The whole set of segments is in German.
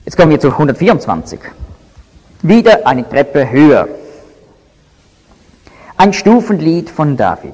Jetzt kommen wir zu 124. Wieder eine Treppe höher. Ein Stufenlied von David.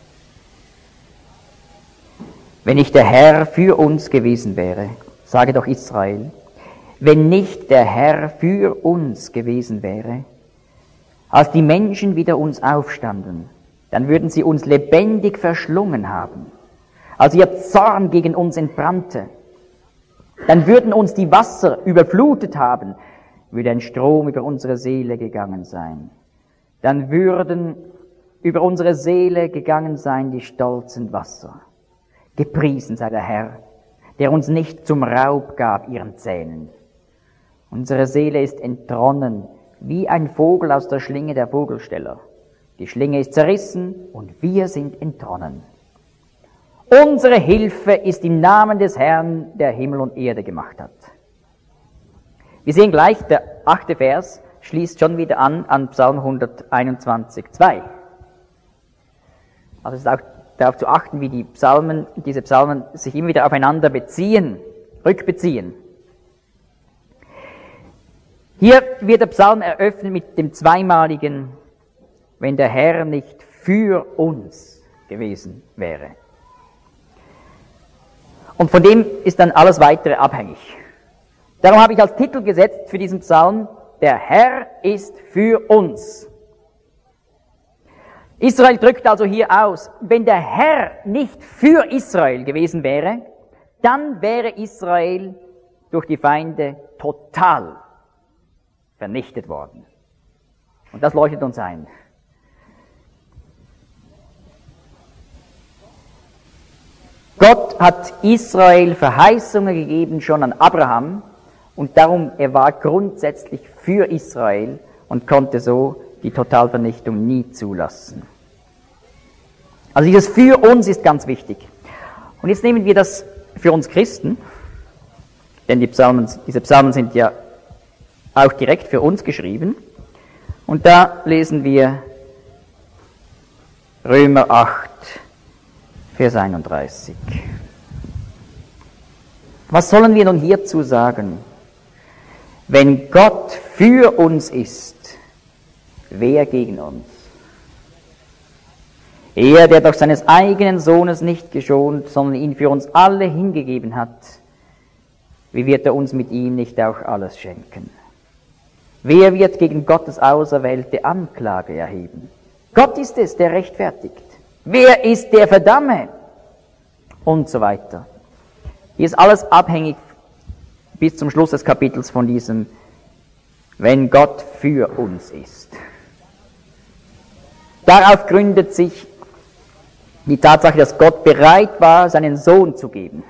Wenn nicht der Herr für uns gewesen wäre, sage doch Israel, wenn nicht der Herr für uns gewesen wäre, als die Menschen wider uns aufstanden, dann würden sie uns lebendig verschlungen haben. Als ihr Zorn gegen uns entbrannte, dann würden uns die Wasser überflutet haben, würde ein Strom über unsere Seele gegangen sein. Dann würden über unsere Seele gegangen sein die stolzen Wasser. Gepriesen sei der Herr, der uns nicht zum Raub gab ihren Zähnen. Unsere Seele ist entronnen, wie ein Vogel aus der Schlinge der Vogelsteller. Die Schlinge ist zerrissen und wir sind entronnen. Unsere Hilfe ist im Namen des Herrn, der Himmel und Erde gemacht hat. Wir sehen gleich, der 8. Vers schließt schon wieder an Psalm 121,2. Also es ist auch darauf zu achten, wie diese Psalmen sich immer wieder aufeinander beziehen, rückbeziehen. Hier wird der Psalm eröffnet mit dem zweimaligen, wenn der Herr nicht für uns gewesen wäre. Und von dem ist dann alles weitere abhängig. Darum habe ich als Titel gesetzt für diesen Psalm, der Herr ist für uns. Israel drückt also hier aus, wenn der Herr nicht für Israel gewesen wäre, dann wäre Israel durch die Feinde total vernichtet worden. Und das leuchtet uns ein. Gott hat Israel Verheißungen gegeben, schon an Abraham, und darum, er war grundsätzlich für Israel und konnte so die Totalvernichtung nie zulassen. Also dieses für uns ist ganz wichtig. Und jetzt nehmen wir das für uns Christen, denn diese Psalmen sind ja auch direkt für uns geschrieben. Und da lesen wir Römer 8, Vers 31. Was sollen wir nun hierzu sagen? Wenn Gott für uns ist, wer gegen uns? Er, der doch seines eigenen Sohnes nicht geschont, sondern ihn für uns alle hingegeben hat, wie wird er uns mit ihm nicht auch alles schenken? Wer wird gegen Gottes Auserwählte Anklage erheben? Gott ist es, der rechtfertigt. Wer ist der Verdamme? Und so weiter. Hier ist alles abhängig bis zum Schluss des Kapitels von diesem, wenn Gott für uns ist. Darauf gründet sich die Tatsache, dass Gott bereit war, seinen Sohn zu geben.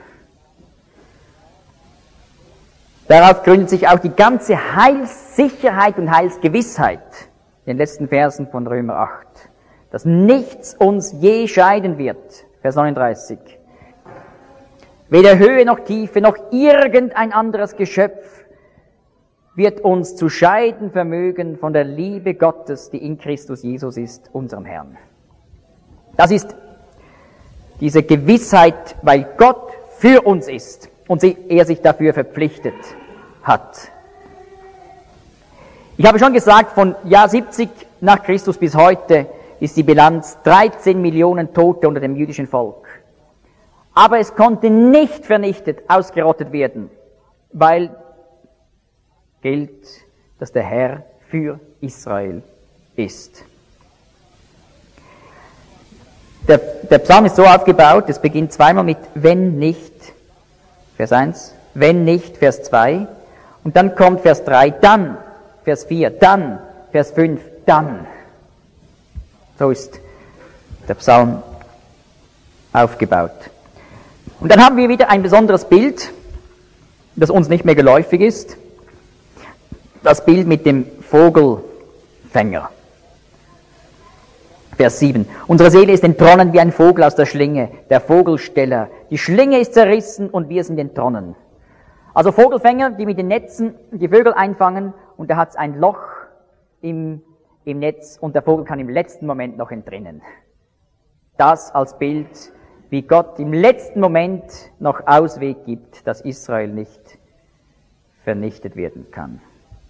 Darauf gründet sich auch die ganze Heilssicherheit und Heilsgewissheit in den letzten Versen von Römer 8. Dass nichts uns je scheiden wird, Vers 39. Weder Höhe noch Tiefe noch irgendein anderes Geschöpf wird uns zu scheiden vermögen von der Liebe Gottes, die in Christus Jesus ist, unserem Herrn. Das ist diese Gewissheit, weil Gott für uns ist und er sich dafür verpflichtet hat. Ich habe schon gesagt, von Jahr 70 nach Christus bis heute ist die Bilanz 13 Millionen Tote unter dem jüdischen Volk. Aber es konnte nicht vernichtet, ausgerottet werden, weil gilt, dass der Herr für Israel ist. Der Psalm ist so aufgebaut, es beginnt zweimal mit wenn nicht, Vers 1, wenn nicht, Vers 2, und dann kommt Vers 3, dann, Vers 4, dann, Vers 5, dann. So ist der Psalm aufgebaut. Und dann haben wir wieder ein besonderes Bild, das uns nicht mehr geläufig ist. Das Bild mit dem Vogelfänger. Vers 7. Unsere Seele ist entronnen wie ein Vogel aus der Schlinge, der Vogelsteller. Die Schlinge ist zerrissen und wir sind entronnen. Also Vogelfänger, die mit den Netzen die Vögel einfangen, und da hat es ein Loch im Netz und der Vogel kann im letzten Moment noch entrinnen. Das als Bild, wie Gott im letzten Moment noch Ausweg gibt, dass Israel nicht vernichtet werden kann.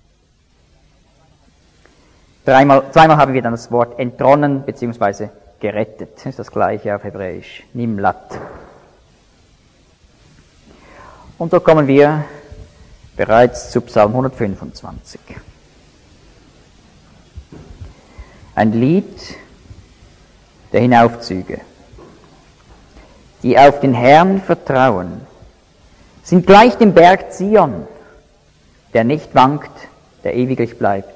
Zweimal haben wir dann das Wort entronnen bzw. gerettet. Das ist das gleiche auf Hebräisch. Nimlat. Und so kommen wir bereits zu Psalm 125. Ein Lied der Hinaufzüge. Die auf den Herrn vertrauen, sind gleich dem Berg Zion, der nicht wankt, der ewiglich bleibt.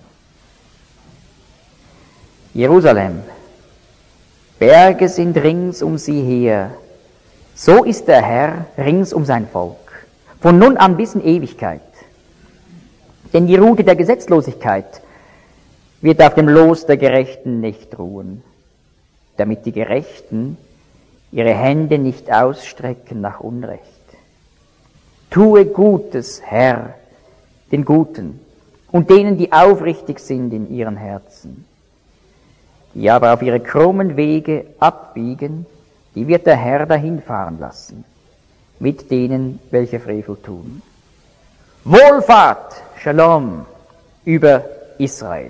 Jerusalem, Berge sind rings um sie her, so ist der Herr rings um sein Volk, von nun an bis in Ewigkeit. Denn die Rute der Gesetzlosigkeit wird auf dem Los der Gerechten nicht ruhen, damit die Gerechten ihre Hände nicht ausstrecken nach Unrecht. Tue Gutes, Herr, den Guten und denen, die aufrichtig sind in ihren Herzen. Die aber auf ihre krummen Wege abbiegen, die wird der Herr dahinfahren lassen, mit denen, welche Frevel tun. Wohlfahrt, Shalom, über Israel.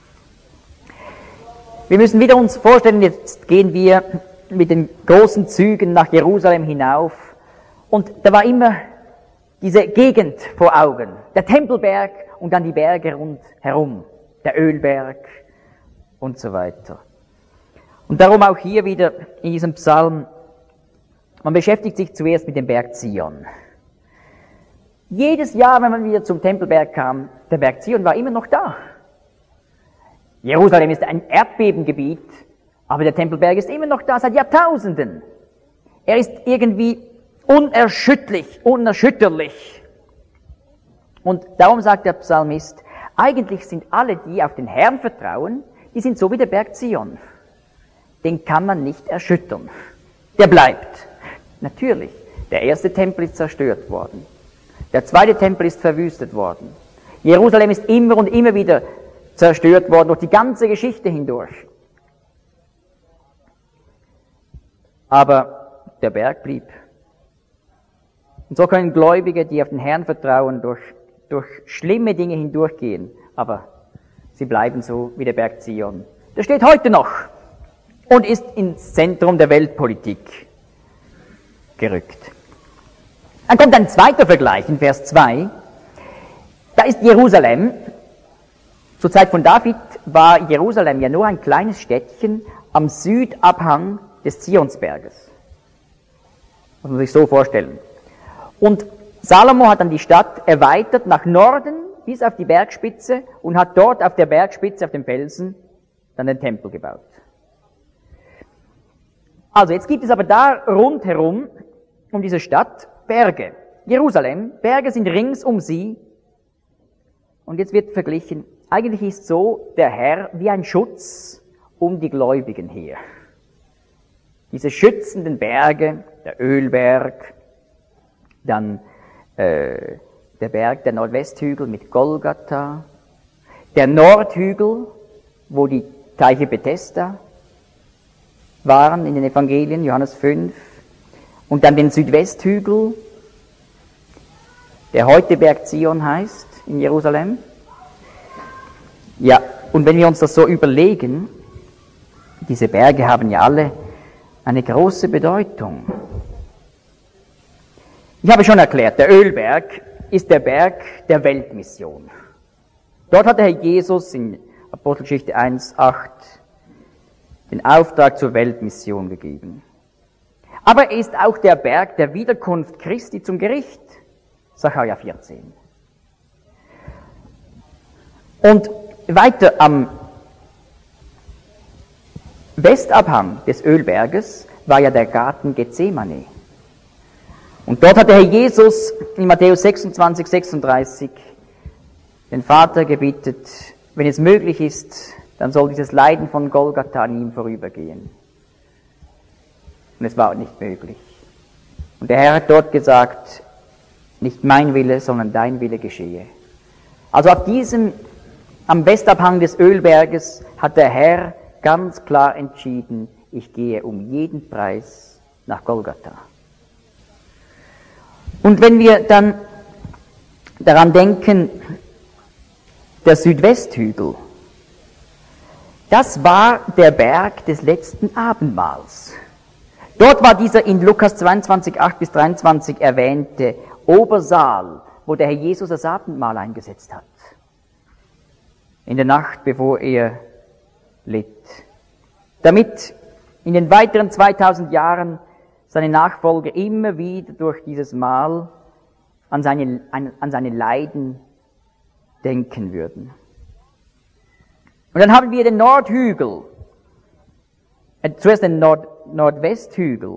Wir müssen wieder uns vorstellen, jetzt gehen wir mit den großen Zügen nach Jerusalem hinauf und da war immer diese Gegend vor Augen, der Tempelberg und dann die Berge rundherum, der Ölberg und so weiter. Und darum auch hier wieder in diesem Psalm, man beschäftigt sich zuerst mit dem Berg Zion. Jedes Jahr, wenn man wieder zum Tempelberg kam, der Berg Zion war immer noch da. Jerusalem ist ein Erdbebengebiet, aber der Tempelberg ist immer noch da seit Jahrtausenden. Er ist irgendwie unerschütterlich. Und darum sagt der Psalmist, eigentlich sind alle, die auf den Herrn vertrauen, die sind so wie der Berg Zion. Den kann man nicht erschüttern. Der bleibt. Natürlich, der erste Tempel ist zerstört worden. Der zweite Tempel ist verwüstet worden. Jerusalem ist immer und immer wieder zerstört worden, durch die ganze Geschichte hindurch. Aber der Berg blieb. Und so können Gläubige, die auf den Herrn vertrauen, durch schlimme Dinge hindurchgehen, aber sie bleiben so wie der Berg Zion. Der steht heute noch und ist ins Zentrum der Weltpolitik gerückt. Dann kommt ein zweiter Vergleich in Vers 2. Da ist Jerusalem. Zur Zeit von David war Jerusalem ja nur ein kleines Städtchen am Südabhang des Zionsberges. Muss man sich so vorstellen. Und Salomo hat dann die Stadt erweitert nach Norden bis auf die Bergspitze und hat dort auf der Bergspitze, auf dem Felsen, dann den Tempel gebaut. Also jetzt gibt es aber da rundherum um diese Stadt Berge. Jerusalem, Berge sind rings um sie. Und jetzt wird verglichen, eigentlich ist so der Herr wie ein Schutz um die Gläubigen her. Diese schützenden Berge, der Ölberg, dann der Berg, der Nordwesthügel mit Golgatha, der Nordhügel, wo die Teiche Bethesda waren in den Evangelien, Johannes 5, und dann den Südwesthügel, der heute Berg Zion heißt, in Jerusalem. Ja, und wenn wir uns das so überlegen, diese Berge haben ja alle eine große Bedeutung. Ich habe schon erklärt, der Ölberg ist der Berg der Weltmission. Dort hat der Herr Jesus in Apostelgeschichte 1,8 den Auftrag zur Weltmission gegeben. Aber er ist auch der Berg der Wiederkunft Christi zum Gericht, Sacharja 14. Und weiter am Westabhang des Ölberges war ja der Garten Gethsemane. Und dort hat der Herr Jesus in Matthäus 26, 36 den Vater gebietet, wenn es möglich ist, dann soll dieses Leiden von Golgatha an ihm vorübergehen. Und es war nicht möglich. Und der Herr hat dort gesagt, nicht mein Wille, sondern dein Wille geschehe. Also am Westabhang des Ölberges hat der Herr ganz klar entschieden, ich gehe um jeden Preis nach Golgatha. Und wenn wir dann daran denken, der Südwesthügel, das war der Berg des letzten Abendmahls. Dort war dieser in Lukas 22, 8-23 erwähnte Obersaal, wo der Herr Jesus das Abendmahl eingesetzt hat. In der Nacht, bevor er litt. Damit in den weiteren 2000 Jahren seine Nachfolger immer wieder durch dieses Mahl an seine Leiden denken würden. Und dann haben wir den Nordhügel, zuerst den Nordwesthügel.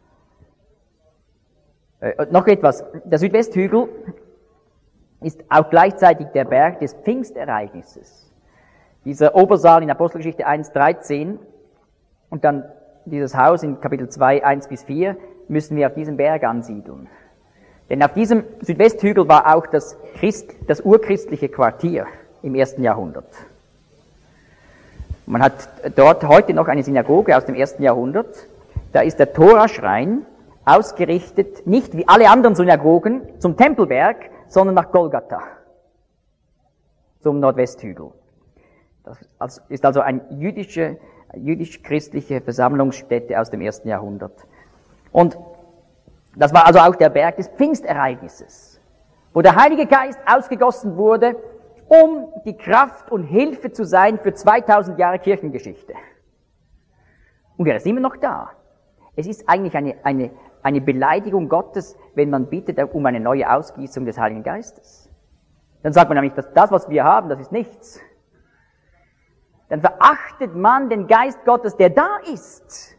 Noch etwas, der Südwesthügel ist auch gleichzeitig der Berg des Pfingstereignisses. Dieser Obersaal in Apostelgeschichte 1,13 und dann dieses Haus in Kapitel 2, 1-4 müssen wir auf diesem Berg ansiedeln. Denn auf diesem Südwesthügel war auch das urchristliche Quartier im 1. Jahrhundert. Man hat dort heute noch eine Synagoge aus dem 1. Jahrhundert. Da ist der Toraschrein ausgerichtet, nicht wie alle anderen Synagogen zum Tempelberg, sondern nach Golgatha, zum Nordwesthügel. Das ist also eine jüdisch-christliche Versammlungsstätte aus dem 1. Jahrhundert. Und das war also auch der Berg des Pfingstereignisses, wo der Heilige Geist ausgegossen wurde, um die Kraft und Hilfe zu sein für 2000 Jahre Kirchengeschichte. Und er ist immer noch da. Es ist eigentlich eine Beleidigung Gottes, wenn man bittet um eine neue Ausgießung des Heiligen Geistes. Dann sagt man nämlich, dass das, was wir haben, das ist nichts. Dann verachtet man den Geist Gottes, der da ist.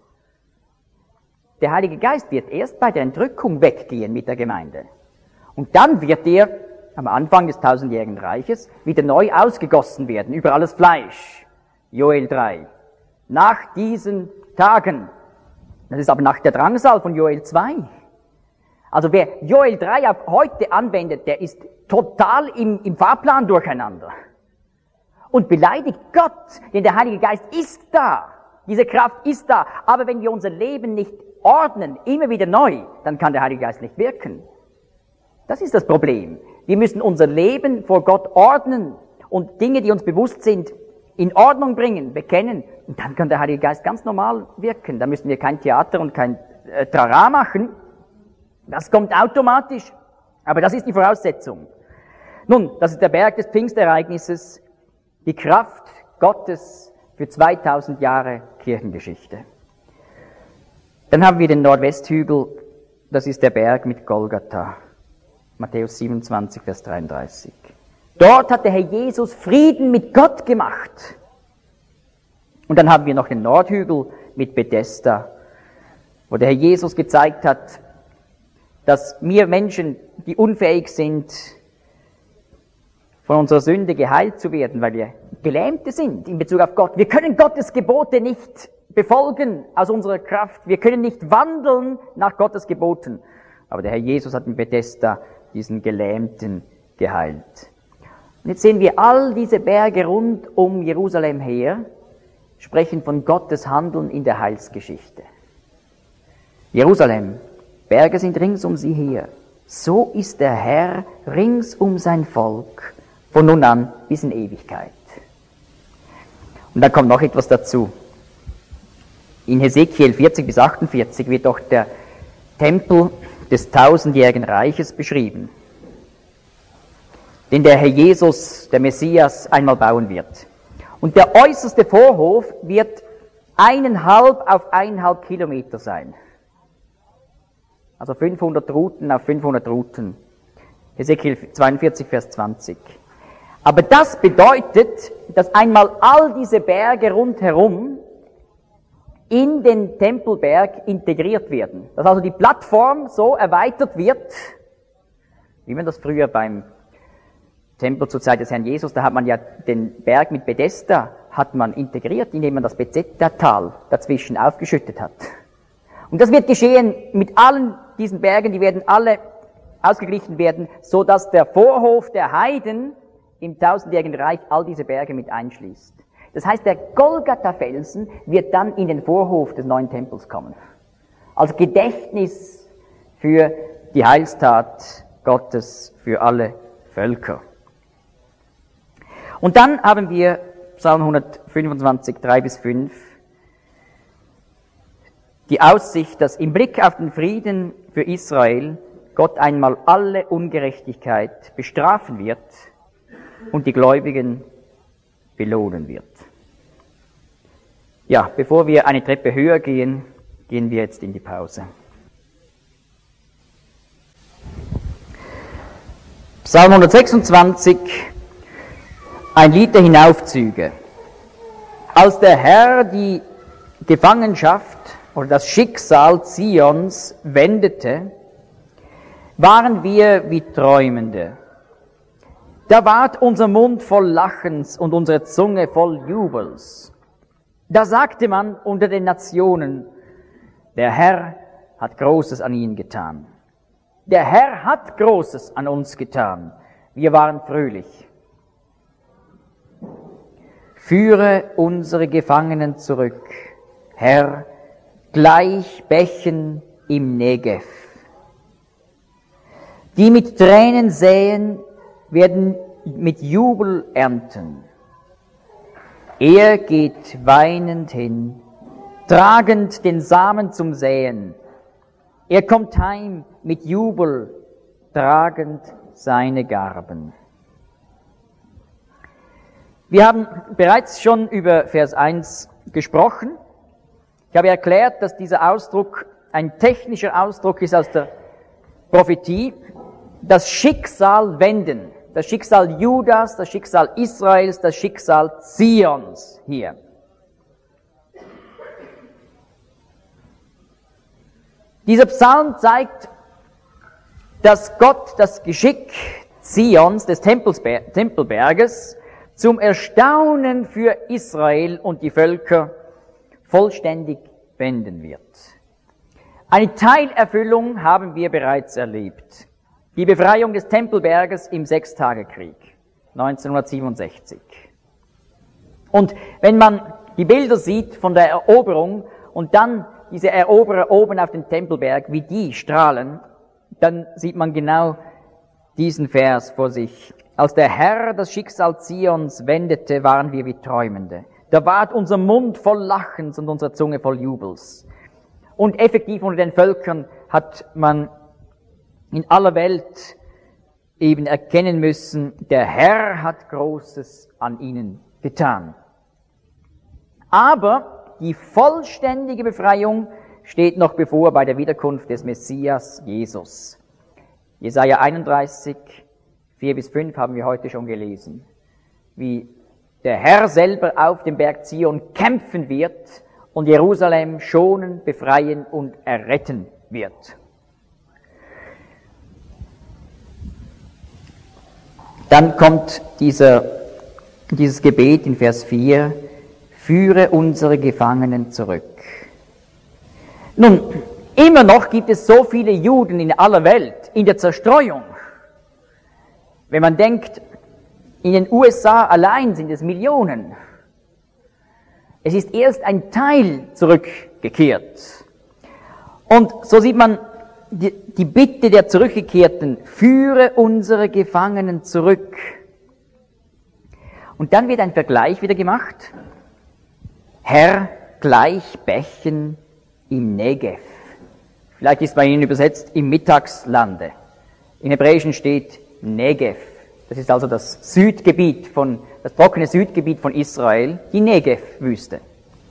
Der Heilige Geist wird erst bei der Entrückung weggehen mit der Gemeinde. Und dann wird er am Anfang des 1000-jährigen Reiches wieder neu ausgegossen werden über alles Fleisch. Joel 3. Nach diesen Tagen. Das ist aber nach der Drangsal von Joel 2. Also wer Joel 3 auf heute anwendet, der ist total im Fahrplan durcheinander. Und beleidigt Gott, denn der Heilige Geist ist da. Diese Kraft ist da. Aber wenn wir unser Leben nicht ordnen, immer wieder neu, dann kann der Heilige Geist nicht wirken. Das ist das Problem. Wir müssen unser Leben vor Gott ordnen und Dinge, die uns bewusst sind, in Ordnung bringen, bekennen. Und dann kann der Heilige Geist ganz normal wirken. Da müssen wir kein Theater und kein Trara machen. Das kommt automatisch. Aber das ist die Voraussetzung. Nun, das ist der Berg des Pfingstereignisses, die Kraft Gottes für 2000 Jahre Kirchengeschichte. Dann haben wir den Nordwesthügel, das ist der Berg mit Golgatha. Matthäus 27, Vers 33. Dort hat der Herr Jesus Frieden mit Gott gemacht. Und dann haben wir noch den Nordhügel mit Bethesda, wo der Herr Jesus gezeigt hat, dass wir Menschen, die unfähig sind, von unserer Sünde geheilt zu werden, weil wir Gelähmte sind in Bezug auf Gott. Wir können Gottes Gebote nicht befolgen aus unserer Kraft. Wir können nicht wandeln nach Gottes Geboten. Aber der Herr Jesus hat in Bethesda diesen Gelähmten geheilt. Und jetzt sehen wir all diese Berge rund um Jerusalem her, sprechen von Gottes Handeln in der Heilsgeschichte. Jerusalem, Berge sind rings um sie her. So ist der Herr rings um sein Volk, von nun an bis in Ewigkeit. Und dann kommt noch etwas dazu. In Hesekiel 40-48 wird doch der Tempel des 1000-jährigen Reiches beschrieben, den der Herr Jesus, der Messias, einmal bauen wird. Und der äußerste Vorhof wird 1,5 auf 1,5 Kilometer sein. Also 500 Ruten auf 500 Ruten. Hesekiel 42, Vers 20. Aber das bedeutet, dass einmal all diese Berge rundherum in den Tempelberg integriert werden. Dass also die Plattform so erweitert wird, wie man das früher beim Tempel zur Zeit des Herrn Jesus, da hat man ja den Berg mit Bethesda, hat man integriert, indem man das Bethesda-Tal dazwischen aufgeschüttet hat. Und das wird geschehen mit allen diesen Bergen, die werden alle ausgeglichen werden, so dass der Vorhof der Heiden im 1000-jährigen Reich all diese Berge mit einschließt. Das heißt, der Golgatha-Felsen wird dann in den Vorhof des neuen Tempels kommen. Als Gedächtnis für die Heilstat Gottes für alle Völker. Völker. Und dann haben wir Psalm 125, 3-5, die Aussicht, dass im Blick auf den Frieden für Israel Gott einmal alle Ungerechtigkeit bestrafen wird und die Gläubigen belohnen wird. Ja, bevor wir eine Treppe höher gehen, gehen wir jetzt in die Pause. Psalm 126, ein Lied der Hinaufzüge. Als der Herr die Gefangenschaft oder das Schicksal Zions wendete, waren wir wie Träumende. Da ward unser Mund voll Lachens und unsere Zunge voll Jubels. Da sagte man unter den Nationen, der Herr hat Großes an ihnen getan. Der Herr hat Großes an uns getan. Wir waren fröhlich. Führe unsere Gefangenen zurück, Herr, gleich Bächen im Negev. Die mit Tränen säen, werden mit Jubel ernten. Er geht weinend hin, tragend den Samen zum Säen. Er kommt heim mit Jubel, tragend seine Garben. Wir haben bereits schon über Vers 1 gesprochen. Ich habe erklärt, dass dieser Ausdruck ein technischer Ausdruck ist aus der Prophetie. Das Schicksal wenden, das Schicksal Judas, das Schicksal Israels, das Schicksal Zions hier. Dieser Psalm zeigt, dass Gott das Geschick Zions, des Tempelberges, zum Erstaunen für Israel und die Völker vollständig wenden wird. Eine Teilerfüllung haben wir bereits erlebt. Die Befreiung des Tempelberges im Sechstagekrieg 1967. Und wenn man die Bilder sieht von der Eroberung und dann diese Eroberer oben auf dem Tempelberg, wie die strahlen, dann sieht man genau diesen Vers vor sich. Als der Herr das Schicksal Zions wendete, waren wir wie Träumende. Da ward unser Mund voll Lachens und unsere Zunge voll Jubels. Und effektiv unter den Völkern hat man in aller Welt eben erkennen müssen, der Herr hat Großes an ihnen getan. Aber die vollständige Befreiung steht noch bevor bei der Wiederkunft des Messias Jesus. Jesaja 31, 4-5 haben wir heute schon gelesen, wie der Herr selber auf dem Berg Zion kämpfen wird und Jerusalem schonen, befreien und erretten wird. Dann kommt dieses Gebet in Vers 4, führe unsere Gefangenen zurück. Nun, immer noch gibt es so viele Juden in aller Welt, in der Zerstreuung. Wenn man denkt, in den USA allein sind es Millionen. Es ist erst ein Teil zurückgekehrt. Und so sieht man die Bitte der Zurückgekehrten, führe unsere Gefangenen zurück. Und dann wird ein Vergleich wieder gemacht. Herr, gleich Bächen im Negev. Vielleicht ist bei Ihnen übersetzt im Mittagslande. Im Hebräischen steht Negev. Das ist also das trockene Südgebiet von Israel, die Negev-Wüste.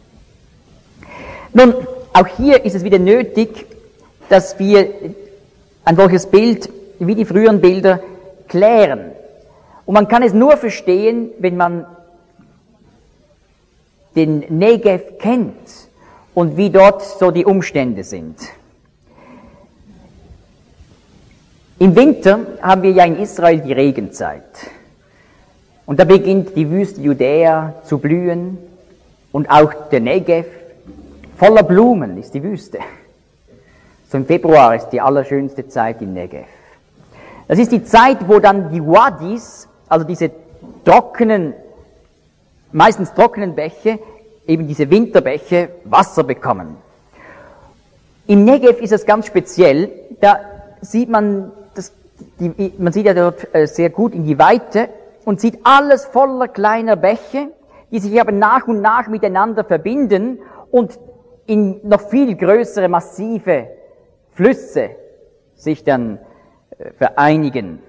Nun, auch hier ist es wieder nötig, dass wir ein solches Bild, wie die früheren Bilder, klären. Und man kann es nur verstehen, wenn man den Negev kennt und wie dort so die Umstände sind. Im Winter haben wir ja in Israel die Regenzeit. Und da beginnt die Wüste Judäa zu blühen und auch der Negev. Voller Blumen ist die Wüste. So im Februar ist die allerschönste Zeit im Negev. Das ist die Zeit, wo dann die Wadis, also diese meistens trockenen Bäche, eben diese Winterbäche, Wasser bekommen. Im Negev ist es ganz speziell, da sieht man man sieht ja dort sehr gut in die Weite und sieht alles voller kleiner Bäche, die sich aber nach und nach miteinander verbinden und in noch viel größere, massive Flüsse sich dann vereinigen.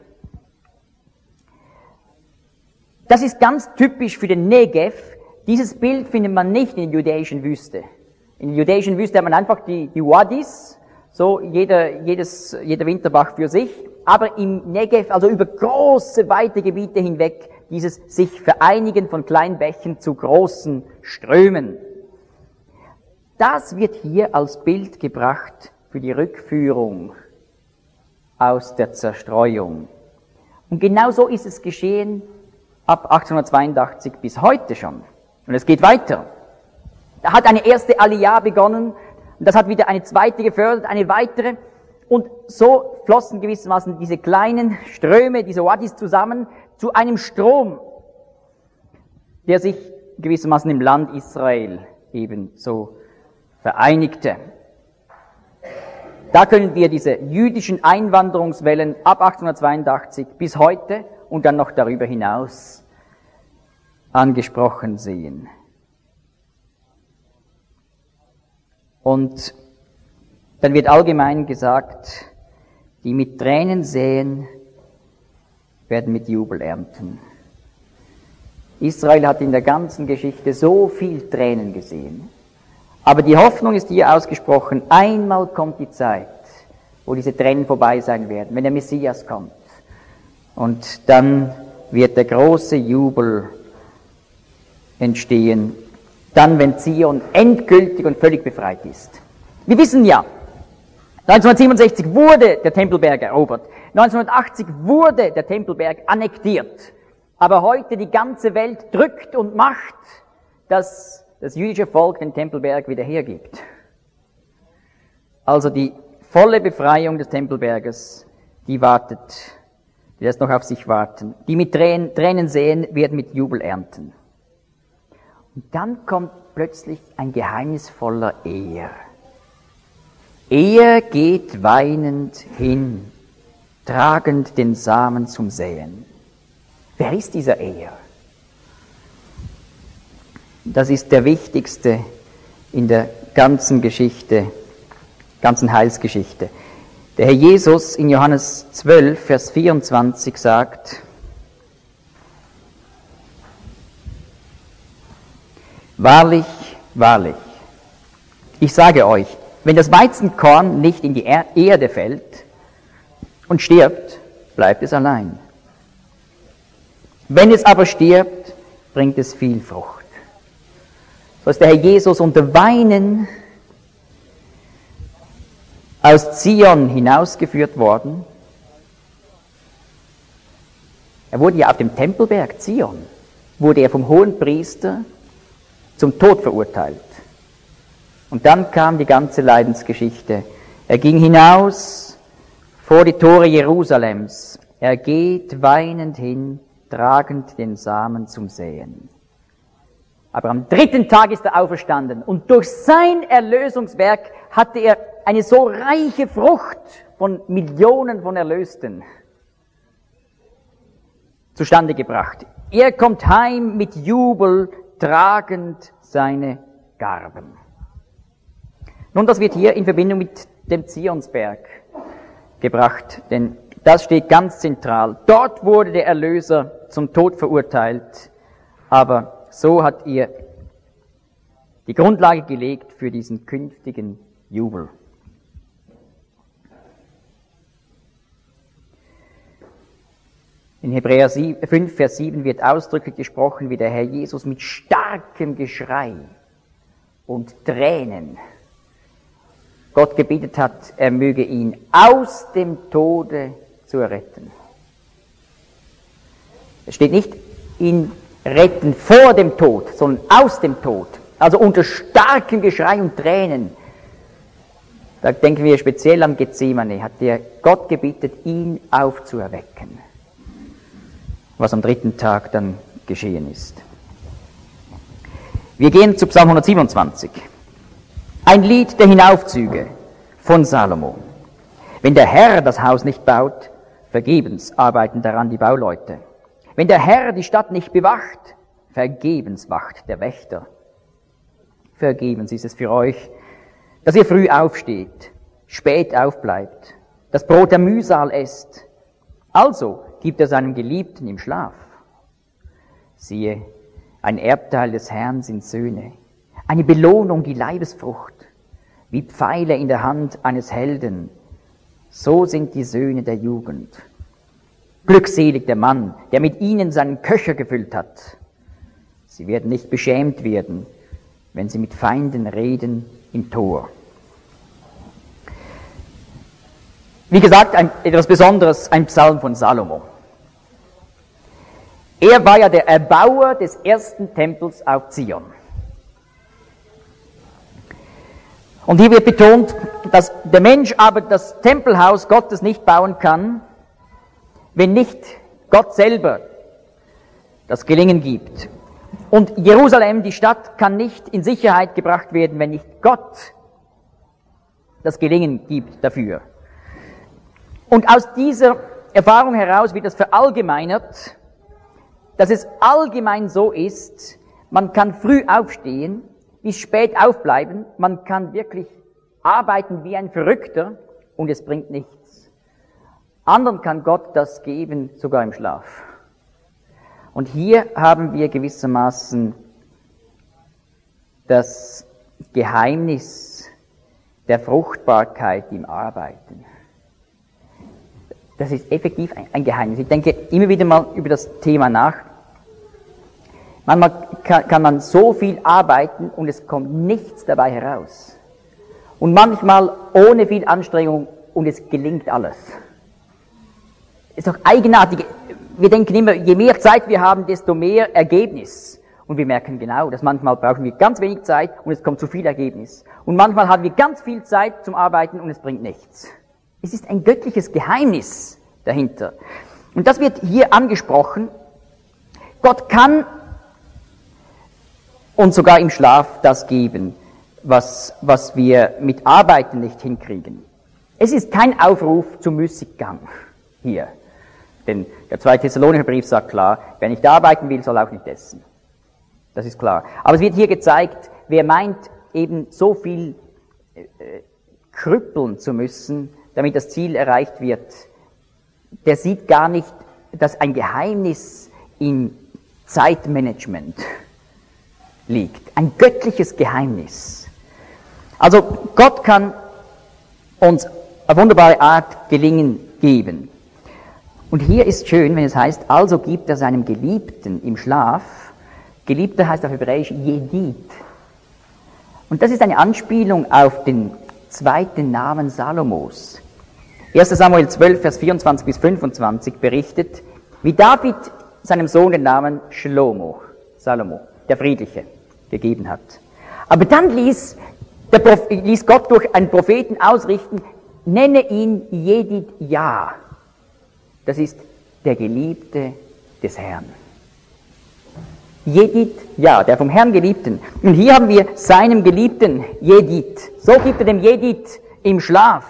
Das ist ganz typisch für den Negev. Dieses Bild findet man nicht in der judäischen Wüste. In der judäischen Wüste hat man einfach die Wadis, so jeder Winterbach für sich, aber im Negev, also über große, weite Gebiete hinweg, dieses sich Vereinigen von kleinen Bächen zu großen Strömen. Das wird hier als Bild gebracht für die Rückführung aus der Zerstreuung. Und genau so ist es geschehen ab 1882 bis heute schon. Und es geht weiter. Da hat eine erste Aliyah begonnen, und das hat wieder eine zweite gefördert, eine weitere. Und so flossen gewissermaßen diese kleinen Ströme, diese Wadis zusammen zu einem Strom, der sich gewissermaßen im Land Israel eben so vereinigte. Da können wir diese jüdischen Einwanderungswellen ab 1882 bis heute und dann noch darüber hinaus angesprochen sehen. Und dann wird allgemein gesagt, die mit Tränen säen, werden mit Jubel ernten. Israel hat in der ganzen Geschichte so viel Tränen gesehen. Aber die Hoffnung ist hier ausgesprochen, einmal kommt die Zeit, wo diese Tränen vorbei sein werden, wenn der Messias kommt. Und dann wird der große Jubel entstehen, dann, wenn Zion endgültig und völlig befreit ist. Wir wissen ja, 1967 wurde der Tempelberg erobert, 1980 wurde der Tempelberg annektiert, aber heute die ganze Welt drückt und macht, dass das jüdische Volk den Tempelberg wieder hergibt. Also die volle Befreiung des Tempelberges, die lässt noch auf sich warten. Die mit Tränen säen, werden mit Jubel ernten. Und dann kommt plötzlich ein geheimnisvoller Er. Er geht weinend hin, tragend den Samen zum Säen. Wer ist dieser Er? Das ist der wichtigste in der ganzen Geschichte, ganzen Heilsgeschichte. Der Herr Jesus in Johannes 12, Vers 24 sagt, wahrlich, wahrlich, ich sage euch, wenn das Weizenkorn nicht in die Erde fällt und stirbt, bleibt es allein. Wenn es aber stirbt, bringt es viel Frucht. So ist der Herr Jesus unter Weinen aus Zion hinausgeführt worden. Er wurde ja auf dem Tempelberg Zion, wurde er vom Hohenpriester zum Tod verurteilt. Und dann kam die ganze Leidensgeschichte. Er ging hinaus vor die Tore Jerusalems. Er geht weinend hin, tragend den Samen zum Säen. Aber am 3. Tag ist er auferstanden und durch sein Erlösungswerk hatte er eine so reiche Frucht von Millionen von Erlösten zustande gebracht. Er kommt heim mit Jubel, tragend seine Garben. Nun, das wird hier in Verbindung mit dem Zionsberg gebracht, denn das steht ganz zentral. Dort wurde der Erlöser zum Tod verurteilt, aber so hat er die Grundlage gelegt für diesen künftigen Jubel. In Hebräer 5, Vers 7 wird ausdrücklich gesprochen, wie der Herr Jesus mit starkem Geschrei und Tränen Gott gebietet hat, er möge ihn aus dem Tode zu erretten. Es steht nicht ihn retten vor dem Tod, sondern aus dem Tod. Also unter starkem Geschrei und Tränen. Da denken wir speziell an Gethsemane, hat der Gott gebietet, ihn aufzuerwecken. Was am 3. Tag dann geschehen ist. Wir gehen zu Psalm 127. Ein Lied der Hinaufzüge von Salomo. Wenn der Herr das Haus nicht baut, vergebens arbeiten daran die Bauleute. Wenn der Herr die Stadt nicht bewacht, vergebens wacht der Wächter. Vergebens ist es für euch, dass ihr früh aufsteht, spät aufbleibt, das Brot der Mühsal esst. Also gibt er seinem Geliebten im Schlaf. Siehe, ein Erbteil des Herrn sind Söhne, eine Belohnung die Leibesfrucht, wie Pfeile in der Hand eines Helden. So sind die Söhne der Jugend. Glückselig der Mann, der mit ihnen seinen Köcher gefüllt hat. Sie werden nicht beschämt werden, wenn sie mit Feinden reden im Tor. Wie gesagt, etwas Besonderes, ein Psalm von Salomo. Er war ja der Erbauer des ersten Tempels auf Zion. Und hier wird betont, dass der Mensch aber das Tempelhaus Gottes nicht bauen kann, wenn nicht Gott selber das Gelingen gibt. Und Jerusalem, die Stadt, kann nicht in Sicherheit gebracht werden, wenn nicht Gott das Gelingen gibt dafür. Und aus dieser Erfahrung heraus wird es verallgemeinert, dass es allgemein so ist, man kann früh aufstehen, bis spät aufbleiben, man kann wirklich arbeiten wie ein Verrückter und es bringt nichts. Anderen kann Gott das geben, sogar im Schlaf. Und hier haben wir gewissermaßen das Geheimnis der Fruchtbarkeit im Arbeiten. Das ist effektiv ein Geheimnis. Ich denke immer wieder mal über das Thema nach. Manchmal kann man so viel arbeiten und es kommt nichts dabei heraus. Und manchmal ohne viel Anstrengung und es gelingt alles. Ist doch eigenartig. Wir denken immer, je mehr Zeit wir haben, desto mehr Ergebnis. Und wir merken genau, dass manchmal brauchen wir ganz wenig Zeit und es kommt zu viel Ergebnis. Und manchmal haben wir ganz viel Zeit zum Arbeiten und es bringt nichts. Es ist ein göttliches Geheimnis dahinter. Und das wird hier angesprochen. Gott kann uns sogar im Schlaf das geben, was wir mit Arbeiten nicht hinkriegen. Es ist kein Aufruf zum Müßiggang hier. Denn der 2. Thessalonicher Brief sagt klar, wer nicht arbeiten will, soll auch nicht essen. Das ist klar. Aber es wird hier gezeigt, wer meint, eben so viel krüppeln zu müssen, damit das Ziel erreicht wird, der sieht gar nicht, dass ein Geheimnis im Zeitmanagement liegt. Ein göttliches Geheimnis. Also Gott kann uns auf wunderbare Art Gelingen geben. Und hier ist schön, wenn es heißt, also gibt er seinem Geliebten im Schlaf. Geliebter heißt auf Hebräisch Jedid. Und das ist eine Anspielung auf den zweiten Namen Salomos. 1. Samuel 12, Vers 24 bis 25 berichtet, wie David seinem Sohn den Namen Salomo, der Friedliche, gegeben hat. Aber dann ließ Gott durch einen Propheten ausrichten, nenne ihn Jedidja. Das ist der Geliebte des Herrn. Jedidja, der vom Herrn Geliebten. Und hier haben wir seinem Geliebten Jedid. So gibt er dem Jedid im Schlaf.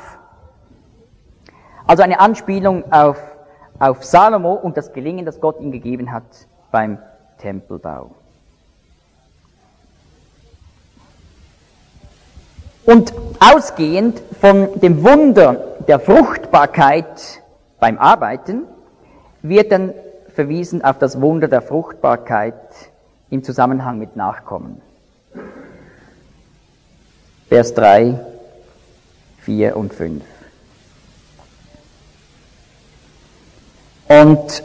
Also eine Anspielung auf Salomo und das Gelingen, das Gott ihm gegeben hat beim Tempelbau. Und ausgehend von dem Wunder der Fruchtbarkeit beim Arbeiten wird dann verwiesen auf das Wunder der Fruchtbarkeit im Zusammenhang mit Nachkommen. Vers 3, 4 und 5. Und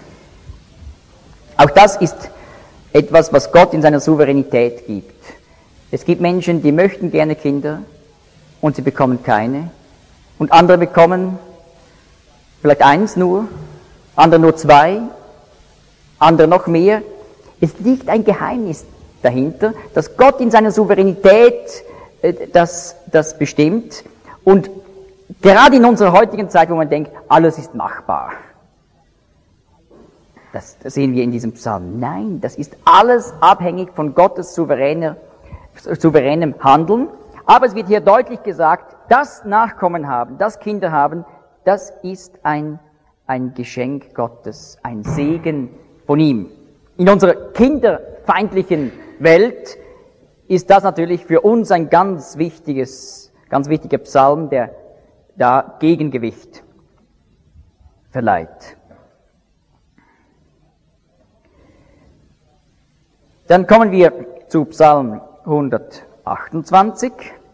auch das ist etwas, was Gott in seiner Souveränität gibt. Es gibt Menschen, die möchten gerne Kinder und sie bekommen keine. Und andere bekommen vielleicht eins nur, andere nur 2, andere noch mehr. Es liegt ein Geheimnis dahinter, dass Gott in seiner Souveränität das bestimmt. Und gerade in unserer heutigen Zeit, wo man denkt, alles ist machbar. Das sehen wir in diesem Psalm. Nein, das ist alles abhängig von Gottes souveränem Handeln. Aber es wird hier deutlich gesagt, das Nachkommen haben, das Kinder haben, das ist ein ein Geschenk Gottes, ein Segen von ihm. In unserer kinderfeindlichen Welt ist das natürlich für uns ein ganz wichtiger Psalm, der da Gegengewicht verleiht. Dann kommen wir zu Psalm 128.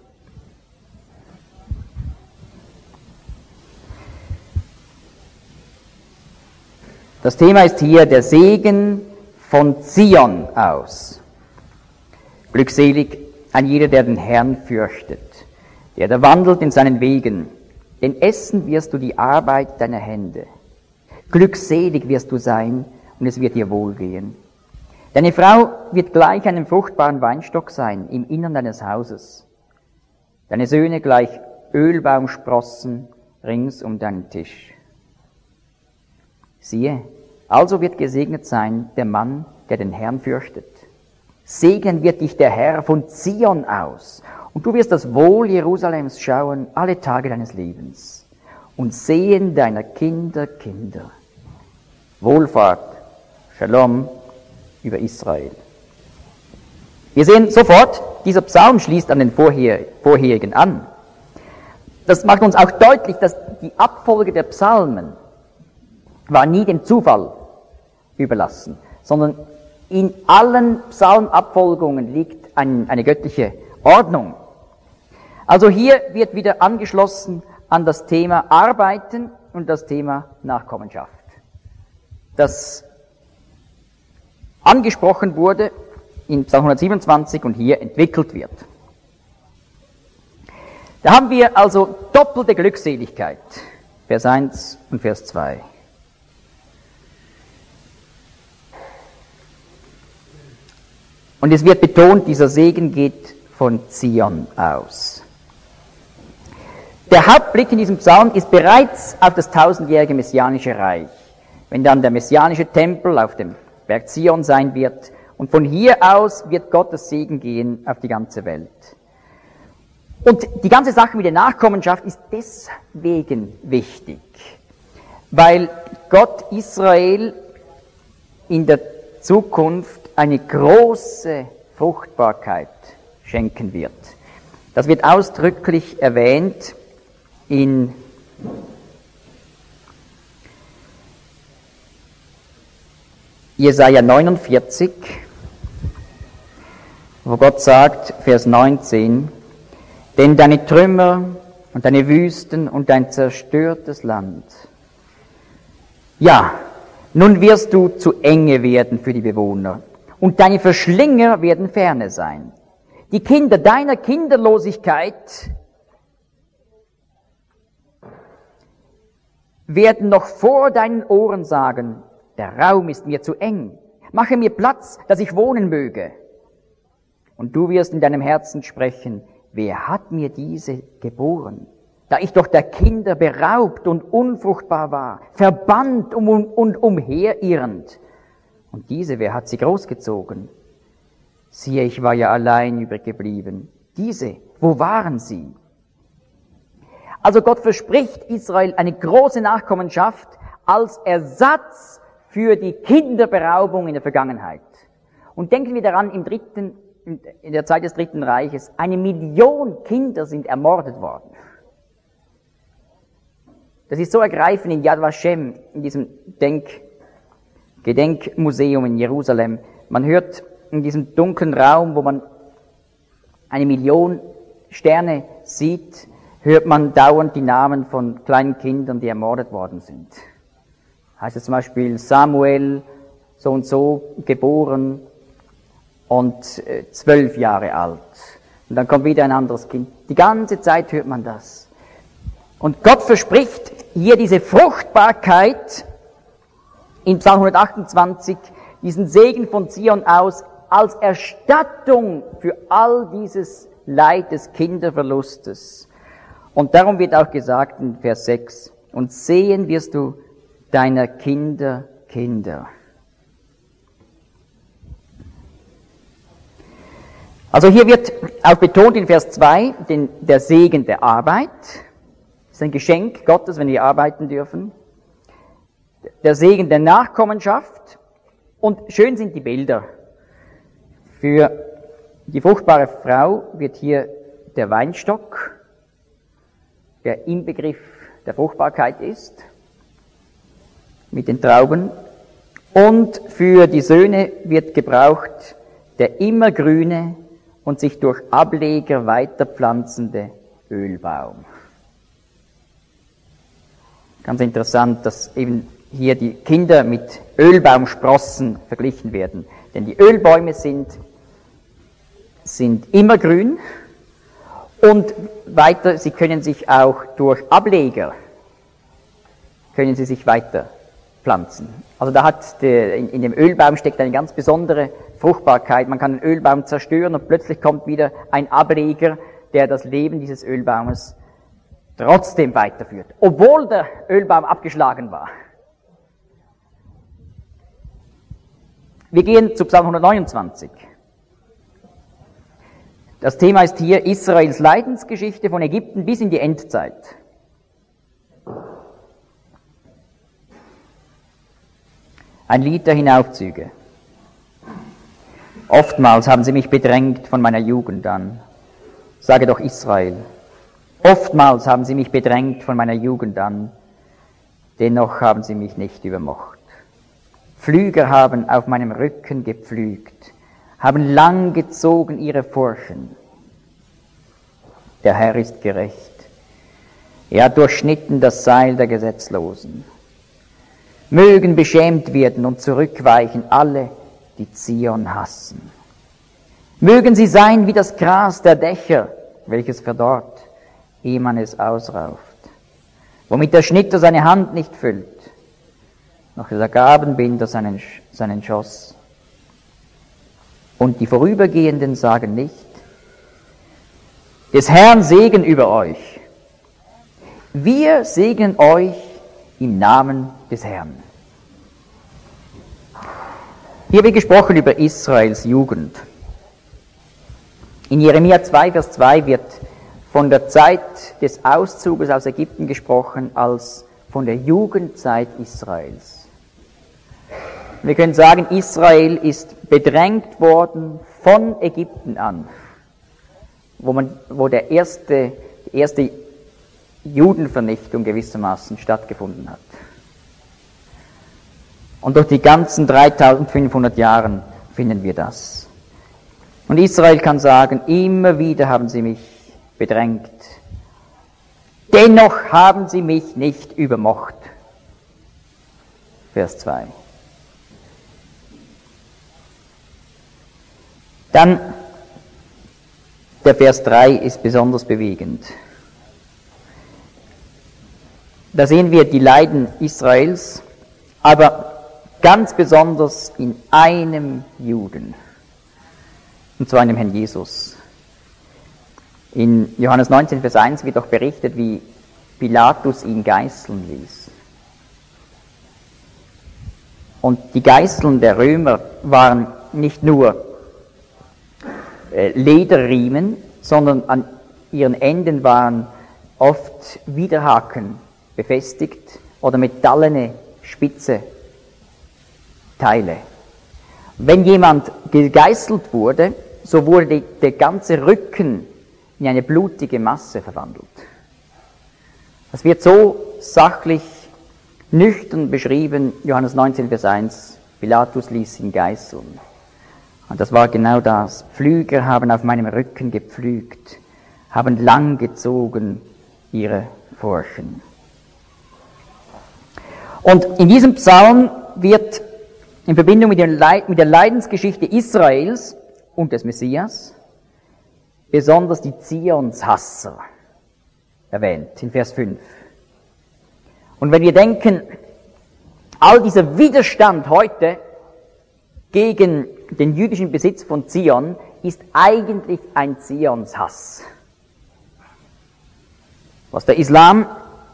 Das Thema ist hier der Segen von Zion aus. Glückselig ein jeder, der den Herrn fürchtet, der da wandelt in seinen Wegen. Denn essen wirst du die Arbeit deiner Hände. Glückselig wirst du sein, und es wird dir wohlgehen. Deine Frau wird gleich einem fruchtbaren Weinstock sein im Innern deines Hauses. Deine Söhne gleich Ölbaumsprossen rings um deinen Tisch. Siehe, also wird gesegnet sein der Mann, der den Herrn fürchtet. Segnen wird dich der Herr von Zion aus, und du wirst das Wohl Jerusalems schauen alle Tage deines Lebens und sehen deiner Kinder Kinder. Wohlfahrt, Shalom über Israel. Wir sehen sofort, dieser Psalm schließt an den vorherigen an. Das macht uns auch deutlich, dass die Abfolge der Psalmen war nie dem Zufall überlassen, sondern in allen Psalmabfolgungen liegt eine göttliche Ordnung. Also hier wird wieder angeschlossen an das Thema Arbeiten und das Thema Nachkommenschaft, das angesprochen wurde in Psalm 127 und hier entwickelt wird. Da haben wir also doppelte Glückseligkeit, Vers 1 und Vers 2. Und es wird betont, dieser Segen geht von Zion aus. Der Hauptblick in diesem Psalm ist bereits auf das 1000-jährige messianische Reich, wenn dann der messianische Tempel auf dem Berg Zion sein wird. Und von hier aus wird Gottes Segen gehen auf die ganze Welt. Und die ganze Sache mit der Nachkommenschaft ist deswegen wichtig, weil Gott Israel in der Zukunft eine große Fruchtbarkeit schenken wird. Das wird ausdrücklich erwähnt in Jesaja 49, wo Gott sagt, Vers 19, denn deine Trümmer und deine Wüsten und dein zerstörtes Land, ja, nun wirst du zu enge werden für die Bewohner, und deine Verschlinger werden ferne sein. Die Kinder deiner Kinderlosigkeit werden noch vor deinen Ohren sagen, der Raum ist mir zu eng, mache mir Platz, dass ich wohnen möge. Und du wirst in deinem Herzen sprechen, wer hat mir diese geboren? Da ich doch der Kinder beraubt und unfruchtbar war, verbannt und umherirrend. Und diese, wer hat sie großgezogen? Siehe, ich war ja allein übrig geblieben. Diese, wo waren sie? Also Gott verspricht Israel eine große Nachkommenschaft als Ersatz für die Kinderberaubung in der Vergangenheit. Und denken wir daran, in der Zeit des Dritten Reiches, 1 Million Kinder sind ermordet worden. Das ist so ergreifend in Yad Vashem, in diesem Gedenkmuseum in Jerusalem. Man hört in diesem dunklen Raum, wo man 1 Million Sterne sieht, hört man dauernd die Namen von kleinen Kindern, die ermordet worden sind. Heißt es zum Beispiel Samuel, so und so, geboren und 12 Jahre alt. Und dann kommt wieder ein anderes Kind. Die ganze Zeit hört man das. Und Gott verspricht hier diese Fruchtbarkeit in Psalm 128, diesen Segen von Zion aus, als Erstattung für all dieses Leid des Kinderverlustes. Und darum wird auch gesagt in Vers 6, und sehen wirst du deiner Kinder Kinder. Also hier wird auch betont in Vers 2 der Segen der Arbeit. Das ist ein Geschenk Gottes, wenn wir arbeiten dürfen. der Segen der Nachkommenschaft. Und schön sind die Bilder. Für die fruchtbare Frau wird hier der Weinstock, der Inbegriff der Fruchtbarkeit ist, mit den Trauben. Und für die Söhne wird gebraucht der immergrüne und sich durch Ableger weiterpflanzende Ölbaum. Ganz interessant, dass eben hier die Kinder mit Ölbaumsprossen verglichen werden. Denn die Ölbäume sind immergrün und weiter, sie können sich auch durch Ableger, können sie sich weiter pflanzen. Also da hat in dem Ölbaum steckt eine ganz besondere Fruchtbarkeit. Man kann den Ölbaum zerstören und plötzlich kommt wieder ein Ableger, der das Leben dieses Ölbaumes trotzdem weiterführt, obwohl der Ölbaum abgeschlagen war. Wir gehen zu Psalm 129. Das Thema ist hier Israels Leidensgeschichte von Ägypten bis in die Endzeit. Ein Lied der Hinaufzüge. Oftmals haben sie mich bedrängt von meiner Jugend an. Sage doch Israel. Oftmals haben sie mich bedrängt von meiner Jugend an. Dennoch haben sie mich nicht übermocht. Pflüger haben auf meinem Rücken gepflügt, haben lang gezogen ihre Furchen. Der Herr ist gerecht. Er hat durchschnitten das Seil der Gesetzlosen. Mögen beschämt werden und zurückweichen alle, die Zion hassen. Mögen sie sein wie das Gras der Dächer, welches verdorrt, ehe man es ausrauft, womit der Schnitter seine Hand nicht füllt, noch der Gabenbinder seinen Schoß. Und die Vorübergehenden sagen nicht, des Herrn Segen über euch. Wir segnen euch im Namen des Herrn. Hier wird gesprochen über Israels Jugend. In Jeremia 2, Vers 2 wird von der Zeit des Auszuges aus Ägypten gesprochen als von der Jugendzeit Israels. Wir können sagen, Israel ist bedrängt worden von Ägypten an, wo die erste Judenvernichtung gewissermaßen stattgefunden hat. Und durch die ganzen 3500 Jahre finden wir das. Und Israel kann sagen, immer wieder haben sie mich bedrängt. Dennoch haben sie mich nicht übermocht. Vers 2. Dann der Vers 3 ist besonders bewegend. Da sehen wir die Leiden Israels, aber ganz besonders in einem Juden, und zwar in dem Herrn Jesus. In Johannes 19, Vers 1 wird auch berichtet, wie Pilatus ihn geißeln ließ. Und die Geißeln der Römer waren nicht nur Lederriemen, sondern an ihren Enden waren oft Widerhaken befestigt oder metallene spitze Teile. Wenn jemand gegeißelt wurde, so wurde der ganze Rücken in eine blutige Masse verwandelt. Das wird so sachlich, nüchtern beschrieben, Johannes 19, Vers 1, Pilatus ließ ihn geißeln. Und das war genau das. Pflüger haben auf meinem Rücken gepflügt, haben lang gezogen ihre Furchen. Und in diesem Psalm wird in Verbindung mit der Leidensgeschichte Israels und des Messias besonders die Zionshasser erwähnt, in Vers 5. Und wenn wir denken, all dieser Widerstand heute gegen den jüdischen Besitz von Zion ist eigentlich ein Zionshass. Was der Islam,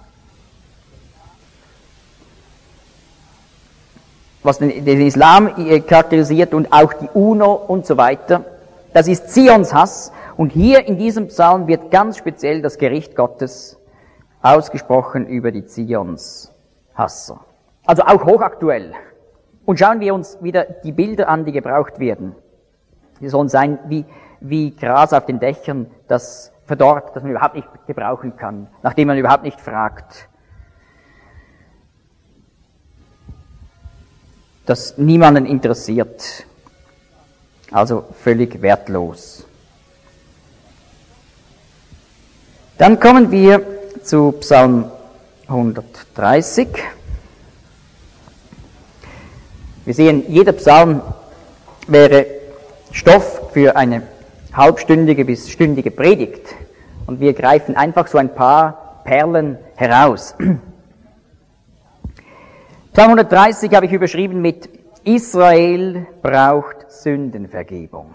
den Islam charakterisiert und auch die UNO und so weiter, das ist Zionshass. Und hier in diesem Psalm wird ganz speziell das Gericht Gottes ausgesprochen über die Zionshasser. Also auch hochaktuell. Und schauen wir uns wieder die Bilder an, die gebraucht werden. Die sollen sein wie Gras auf den Dächern, das verdorrt, das man überhaupt nicht gebrauchen kann, nachdem man überhaupt nicht fragt. Das niemanden interessiert. Also völlig wertlos. Dann kommen wir zu Psalm 130. Wir sehen, jeder Psalm wäre Stoff für eine halbstündige bis stündige Predigt. Und wir greifen einfach so ein paar Perlen heraus. Psalm 130 habe ich überschrieben mit Israel braucht Sündenvergebung.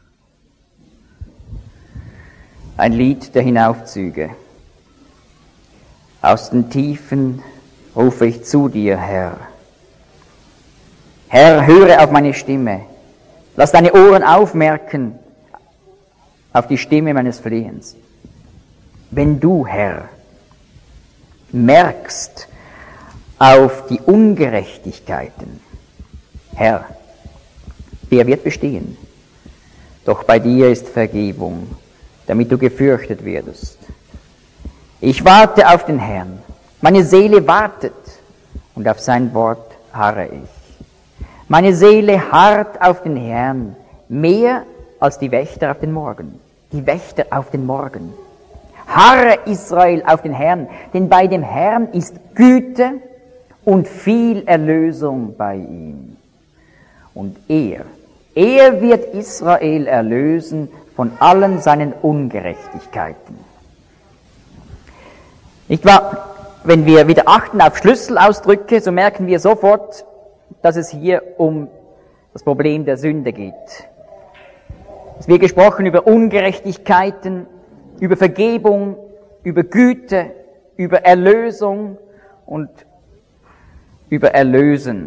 Ein Lied der Hinaufzüge. Aus den Tiefen rufe ich zu dir, Herr. Herr, höre auf meine Stimme. Lass deine Ohren aufmerken auf die Stimme meines Flehens. Wenn du, Herr, merkst auf die Ungerechtigkeiten, Herr, der wird bestehen. Doch bei dir ist Vergebung, damit du gefürchtet werdest. Ich warte auf den Herrn. Meine Seele wartet und auf sein Wort harre ich. Meine Seele harrt auf den Herrn, mehr als die Wächter auf den Morgen. Die Wächter auf den Morgen. Harre Israel auf den Herrn, denn bei dem Herrn ist Güte und viel Erlösung bei ihm. Und er wird Israel erlösen von allen seinen Ungerechtigkeiten. Nicht wahr? Wenn wir wieder achten auf Schlüsselausdrücke, so merken wir sofort, dass es hier um das Problem der Sünde geht. Es wird gesprochen über Ungerechtigkeiten, über Vergebung, über Güte, über Erlösung und über Erlösen.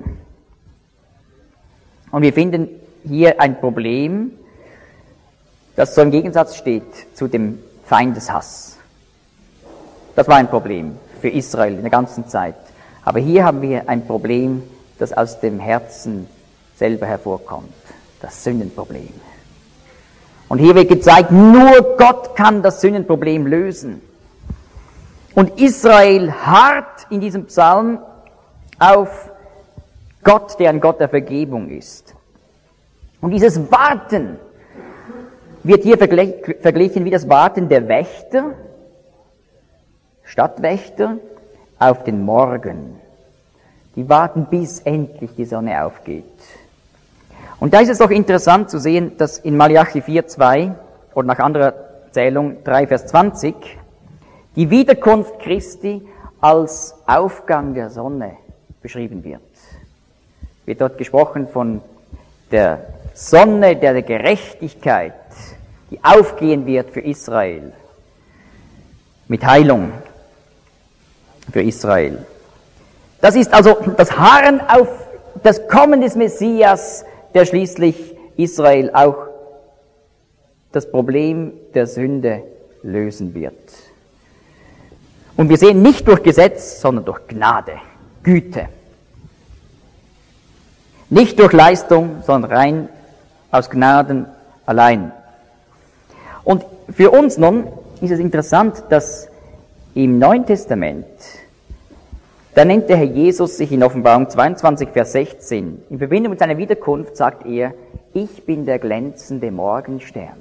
Und wir finden hier ein Problem, das so im Gegensatz steht zu dem Feindeshass. Das war ein Problem für Israel in der ganzen Zeit. Aber hier haben wir ein Problem, das aus dem Herzen selber hervorkommt. Das Sündenproblem. Und hier wird gezeigt, nur Gott kann das Sündenproblem lösen. Und Israel harrt in diesem Psalm auf Gott, der ein Gott der Vergebung ist. Und dieses Warten wird hier verglichen wie das Warten der Wächter, Stadtwächter, auf den Morgen. Die warten, bis endlich die Sonne aufgeht. Und da ist es doch interessant zu sehen, dass in Malachi 4,2 oder nach anderer Zählung 3, Vers 20 die Wiederkunft Christi als Aufgang der Sonne beschrieben wird. Wird dort gesprochen von der Sonne der Gerechtigkeit, die aufgehen wird für Israel, mit Heilung für Israel. Das ist also das Harren auf das Kommen des Messias, der schließlich Israel auch das Problem der Sünde lösen wird. Und wir sehen nicht durch Gesetz, sondern durch Gnade, Güte. Nicht durch Leistung, sondern rein aus Gnaden allein. Und für uns nun ist es interessant, dass im Neuen Testament, da nennt der Herr Jesus sich in Offenbarung 22, Vers 16, in Verbindung mit seiner Wiederkunft sagt er, ich bin der glänzende Morgenstern.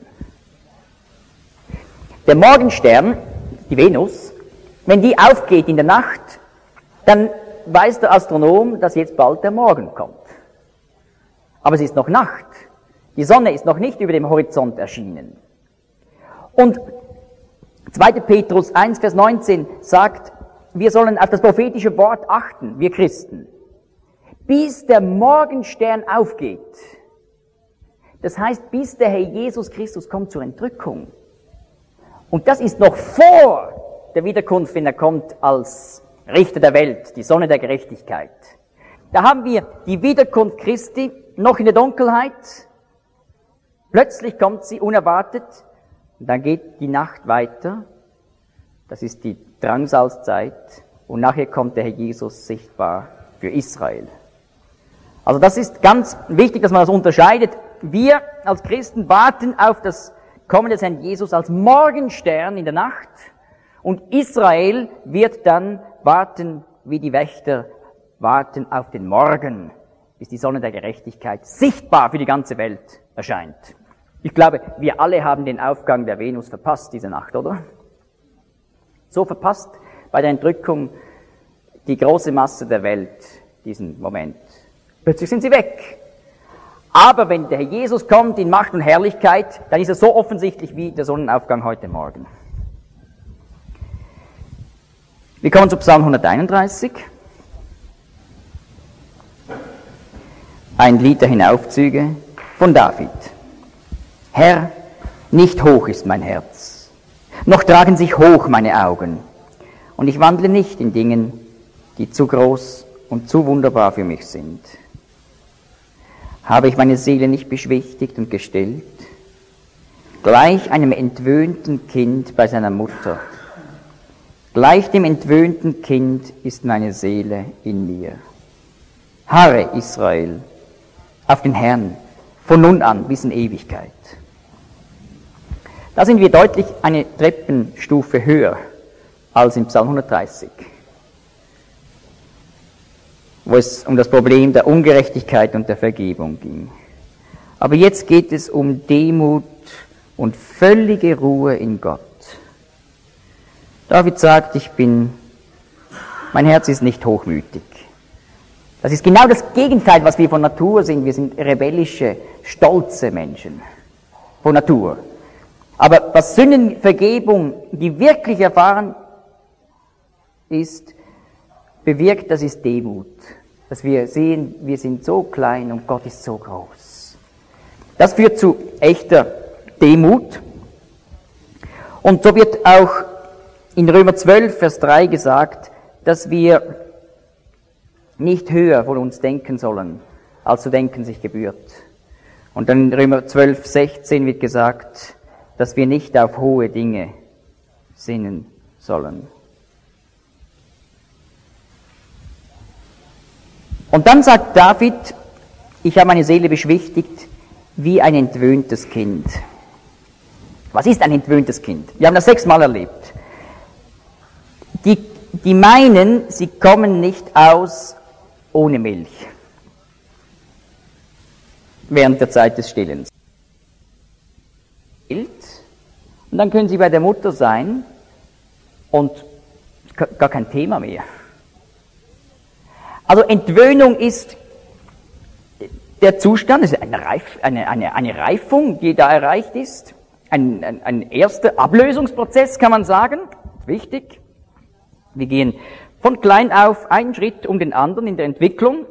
Der Morgenstern, die Venus, wenn die aufgeht in der Nacht, dann weiß der Astronom, dass jetzt bald der Morgen kommt. Aber es ist noch Nacht. Die Sonne ist noch nicht über dem Horizont erschienen. Und 2. Petrus 1, Vers 19 sagt, wir sollen auf das prophetische Wort achten, wir Christen, bis der Morgenstern aufgeht. Das heißt, bis der Herr Jesus Christus kommt zur Entrückung. Und das ist noch vor der Wiederkunft, wenn er kommt als Richter der Welt, die Sonne der Gerechtigkeit. Da haben wir die Wiederkunft Christi noch in der Dunkelheit. Plötzlich kommt sie unerwartet. Und dann geht die Nacht weiter. Das ist die Drangsalzzeit. Und nachher kommt der Herr Jesus sichtbar für Israel. Also das ist ganz wichtig, dass man das unterscheidet. Wir als Christen warten auf das Kommen des Herrn Jesus als Morgenstern in der Nacht und Israel wird dann warten, wie die Wächter warten auf den Morgen, bis die Sonne der Gerechtigkeit sichtbar für die ganze Welt erscheint. Ich glaube, wir alle haben den Aufgang der Venus verpasst diese Nacht, oder? So verpasst bei der Entrückung die große Masse der Welt diesen Moment. Plötzlich sind sie weg. Aber wenn der Herr Jesus kommt in Macht und Herrlichkeit, dann ist er so offensichtlich wie der Sonnenaufgang heute Morgen. Wir kommen zu Psalm 131. Ein Lied der Hinaufzüge von David. Herr, nicht hoch ist mein Herz, noch tragen sich hoch meine Augen, und ich wandle nicht in Dingen, die zu groß und zu wunderbar für mich sind. Habe ich meine Seele nicht beschwichtigt und gestillt, gleich einem entwöhnten Kind bei seiner Mutter. Gleich dem entwöhnten Kind ist meine Seele in mir. Harre, Israel, auf den Herrn, von nun an bis in Ewigkeit. Da sind wir deutlich eine Treppenstufe höher als im Psalm 130, wo es um das Problem der Ungerechtigkeit und der Vergebung ging. Aber jetzt geht es um Demut und völlige Ruhe in Gott. David sagt, mein Herz ist nicht hochmütig. Das ist genau das Gegenteil, was wir von Natur sind. Wir sind rebellische, stolze Menschen von Natur. Aber was Sündenvergebung, die wirklich erfahren ist, bewirkt, das ist Demut. Dass wir sehen, wir sind so klein und Gott ist so groß. Das führt zu echter Demut. Und so wird auch in Römer 12, Vers 3 gesagt, dass wir nicht höher von uns denken sollen, als zu denken sich gebührt. Und dann in Römer 12, 16 wird gesagt, dass wir nicht auf hohe Dinge sinnen sollen. Und dann sagt David, ich habe meine Seele beschwichtigt wie ein entwöhntes Kind. Was ist ein entwöhntes Kind? Wir haben das 6-mal erlebt. Die meinen, sie kommen nicht aus ohne Milch während der Zeit des Stillens. Und dann können sie bei der Mutter sein und gar kein Thema mehr. Also Entwöhnung ist der Zustand, es ist eine Reifung, die da erreicht ist, ein erster Ablösungsprozess, kann man sagen, wichtig. Wir gehen von klein auf einen Schritt um den anderen in der Entwicklung,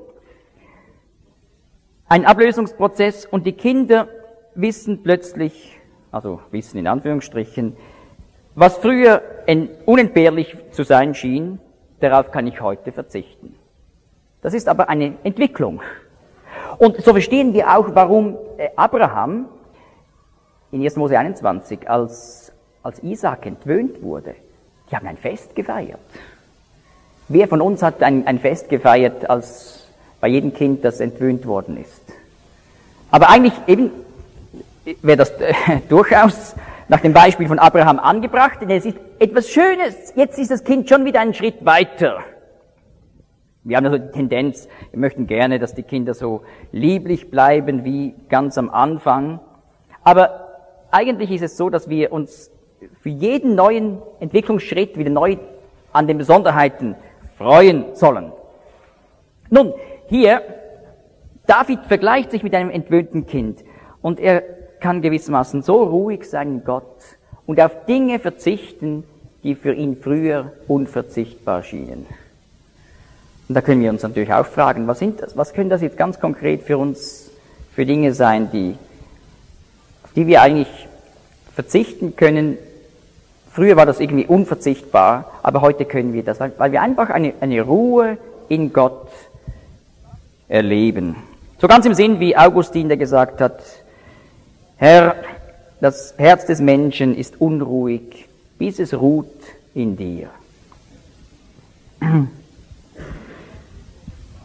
ein Ablösungsprozess, und die Kinder wissen plötzlich, also wissen in Anführungsstrichen, was früher unentbehrlich zu sein schien, darauf kann ich heute verzichten. Das ist aber eine Entwicklung. Und so verstehen wir auch, warum Abraham in 1. Mose 21, als Isaak entwöhnt wurde, die haben ein Fest gefeiert. Wer von uns hat ein Fest gefeiert, als bei jedem Kind, das entwöhnt worden ist? Aber eigentlich eben wäre das durchaus nach dem Beispiel von Abraham angebracht, denn es ist etwas Schönes. Jetzt ist das Kind schon wieder einen Schritt weiter. Wir haben also die Tendenz, wir möchten gerne, dass die Kinder so lieblich bleiben wie ganz am Anfang. Aber eigentlich ist es so, dass wir uns für jeden neuen Entwicklungsschritt wieder neu an den Besonderheiten freuen sollen. Nun, hier, David vergleicht sich mit einem entwöhnten Kind und er kann gewissermaßen so ruhig sein in Gott und auf Dinge verzichten, die für ihn früher unverzichtbar schienen. Und da können wir uns natürlich auch fragen, was sind das? Was können das jetzt ganz konkret für uns, für Dinge sein, auf die wir eigentlich verzichten können? Früher war das irgendwie unverzichtbar, aber heute können wir das, weil wir einfach eine Ruhe in Gott erleben. So ganz im Sinn wie Augustin, der gesagt hat, Herr, das Herz des Menschen ist unruhig, bis es ruht in dir.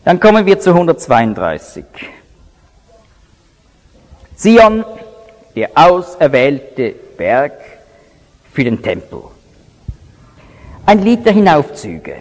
Dann kommen wir zu 132. Zion, der auserwählte Berg für den Tempel. Ein Lied der Hinaufzüge.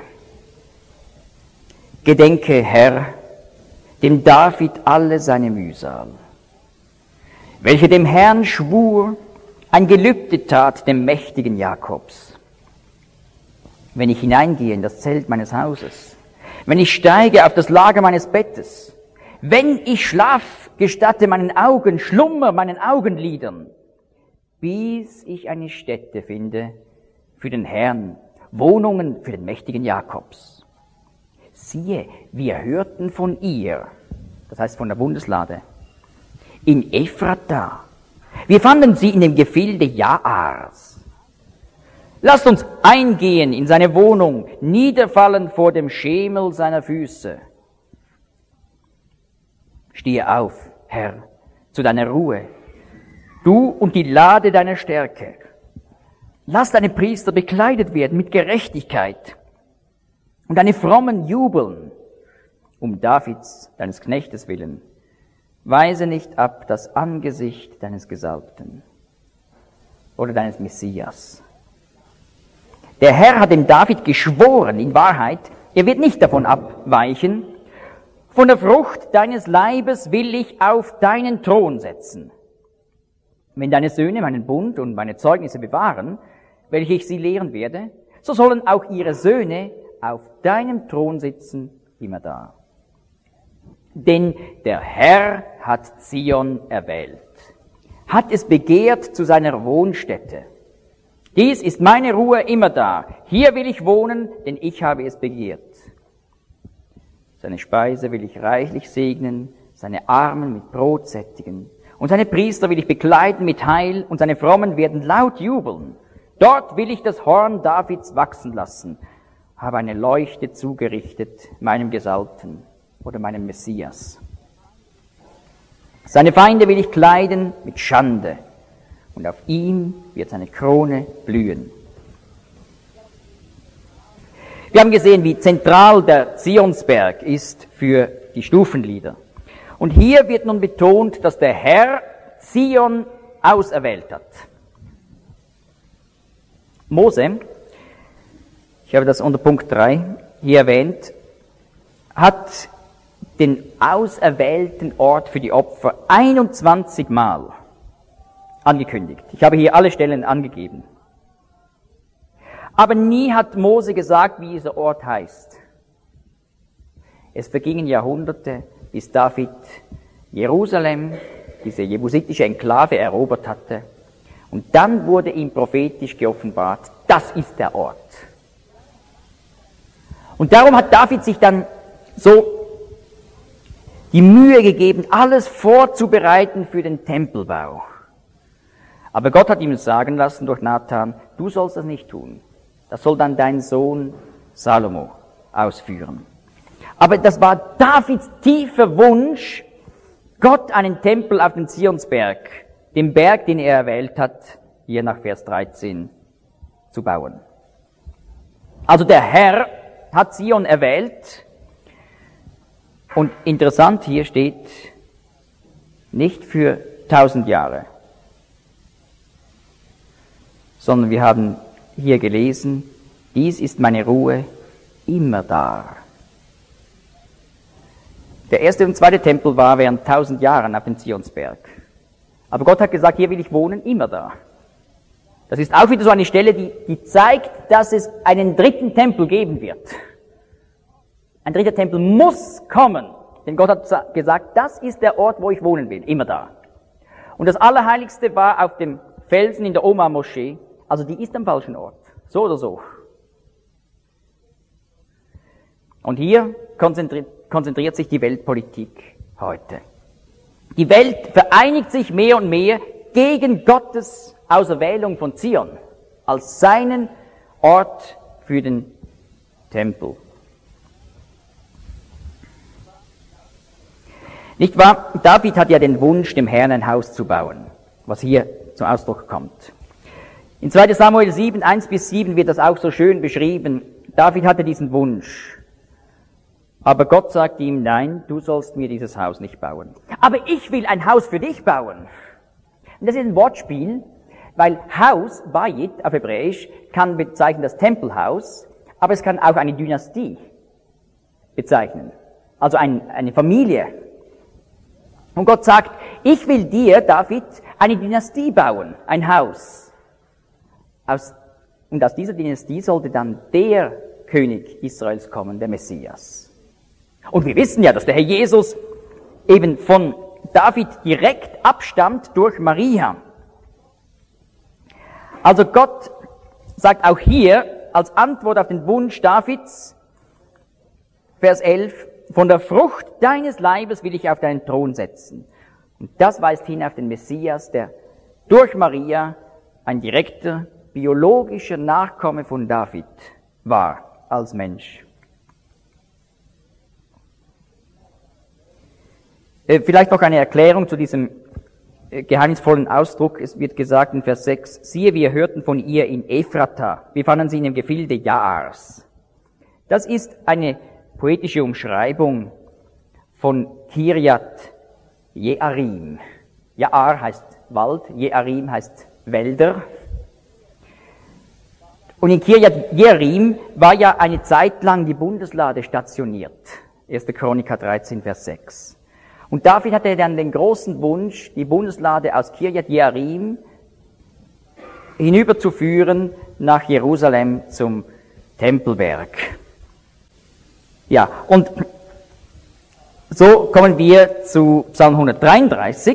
Gedenke, Herr, dem David alle seine Mühsal, welcher dem Herrn schwur, ein Gelübde tat dem mächtigen Jakobs. Wenn ich hineingehe in das Zelt meines Hauses, wenn ich steige auf das Lager meines Bettes, wenn ich schlaf, gestatte meinen Augen Schlummer, meinen Augenlidern, bis ich eine Stätte finde für den Herrn, Wohnungen für den mächtigen Jakobs. Siehe, wir hörten von ihr, das heißt von der Bundeslade, in Ephrata. Wir fanden sie in dem Gefilde Jaars. Lasst uns eingehen in seine Wohnung, niederfallen vor dem Schemel seiner Füße. Stehe auf, Herr, zu deiner Ruhe, du und die Lade deiner Stärke. Lass deine Priester bekleidet werden mit Gerechtigkeit und deine Frommen jubeln, um Davids, deines Knechtes willen. Weise nicht ab das Angesicht deines Gesalbten oder deines Messias. Der Herr hat dem David geschworen, in Wahrheit, er wird nicht davon abweichen. Von der Frucht deines Leibes will ich auf deinen Thron setzen. Wenn deine Söhne meinen Bund und meine Zeugnisse bewahren, welche ich sie lehren werde, so sollen auch ihre Söhne auf deinem Thron sitzen, immerdar. Denn der Herr hat Zion erwählt, hat es begehrt zu seiner Wohnstätte. Dies ist meine Ruhe immerdar. Hier will ich wohnen, denn ich habe es begehrt. Seine Speise will ich reichlich segnen, seine Armen mit Brot sättigen. Und seine Priester will ich bekleiden mit Heil, und seine Frommen werden laut jubeln. Dort will ich das Horn Davids wachsen lassen, habe eine Leuchte zugerichtet meinem Gesalbten oder meinem Messias. Seine Feinde will ich kleiden mit Schande, und auf ihm wird seine Krone blühen. Wir haben gesehen, wie zentral der Zionsberg ist für die Stufenlieder. Und hier wird nun betont, dass der Herr Zion auserwählt hat. Mose, ich habe das unter Punkt 3 hier erwähnt, hat den auserwählten Ort für die Opfer 21 Mal angekündigt. Ich habe hier alle Stellen angegeben. Aber nie hat Mose gesagt, wie dieser Ort heißt. Es vergingen Jahrhunderte, bis David Jerusalem, diese jebusitische Enklave, erobert hatte. Und dann wurde ihm prophetisch geoffenbart, das ist der Ort. Und darum hat David sich dann so die Mühe gegeben, alles vorzubereiten für den Tempelbau. Aber Gott hat ihm sagen lassen durch Nathan, du sollst das nicht tun. Das soll dann dein Sohn Salomo ausführen. Aber das war Davids tiefer Wunsch, Gott einen Tempel auf dem Zionsberg, dem Berg, den er erwählt hat, hier nach Vers 13, zu bauen. Also der Herr hat Zion erwählt, und interessant, hier steht, nicht für 1000 Jahre, sondern wir haben hier gelesen, dies ist meine Ruhe immerdar. Der erste und zweite Tempel war während 1000 Jahren auf dem Zionsberg. Aber Gott hat gesagt, hier will ich wohnen, immerdar. Das ist auch wieder so eine Stelle, die zeigt, dass es einen dritten Tempel geben wird. Ein dritter Tempel muss kommen, denn Gott hat gesagt, das ist der Ort, wo ich wohnen will, immerdar. Und das Allerheiligste war auf dem Felsen in der Omar-Moschee, also die ist am falschen Ort, so oder so. Und hier konzentriert sich die Weltpolitik heute. Die Welt vereinigt sich mehr und mehr gegen Gottes Auserwählung von Zion als seinen Ort für den Tempel. Nicht wahr? David hat ja den Wunsch, dem Herrn ein Haus zu bauen, was hier zum Ausdruck kommt. In 2 Samuel 7, 1-7 wird das auch so schön beschrieben. David hatte diesen Wunsch. Aber Gott sagt ihm, nein, du sollst mir dieses Haus nicht bauen. Aber ich will ein Haus für dich bauen. Und das ist ein Wortspiel, weil Haus, Bayit auf Hebräisch, kann bezeichnen das Tempelhaus, aber es kann auch eine Dynastie bezeichnen. Also eine Familie. Und Gott sagt, ich will dir, David, eine Dynastie bauen, ein Haus. Und aus dieser Dynastie sollte dann der König Israels kommen, der Messias. Und wir wissen ja, dass der Herr Jesus eben von David direkt abstammt durch Maria. Also Gott sagt auch hier als Antwort auf den Wunsch Davids, Vers 11, von der Frucht deines Leibes will ich auf deinen Thron setzen. Und das weist hin auf den Messias, der durch Maria ein direkter, biologischer Nachkomme von David war als Mensch. Vielleicht noch eine Erklärung zu diesem geheimnisvollen Ausdruck. Es wird gesagt in Vers 6, siehe, wir hörten von ihr in Ephrata. Wir fanden sie in dem Gefilde Jaars. Das ist eine poetische Umschreibung von Kirjat Jearim. Jaar heißt Wald, Jearim heißt Wälder. Und in Kirjat Jearim war ja eine Zeit lang die Bundeslade stationiert. 1. Chroniker 13, Vers 6. Und David hatte dann den großen Wunsch, die Bundeslade aus Kirjat Jearim hinüberzuführen nach Jerusalem zum Tempelberg. Ja, und so kommen wir zu Psalm 133.